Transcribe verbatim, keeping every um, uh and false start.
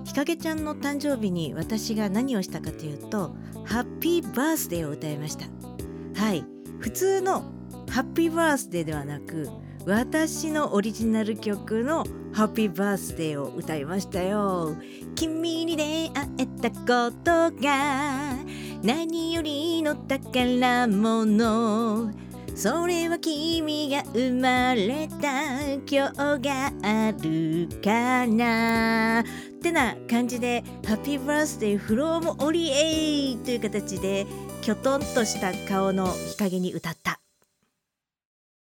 日陰ちゃんの誕生日に私が何をしたかというと、ハッピーバースデーを歌いました。はい、普通のハッピーバースデーではなく、私のオリジナル曲のハッピーバースデーを歌いましたよ。君に出会えたことが何よりの宝物、それは君が生まれた今日があるかなってな感じで、ハッピーバースデーフロームオリエイという形できょとんとした顔の日陰に歌った。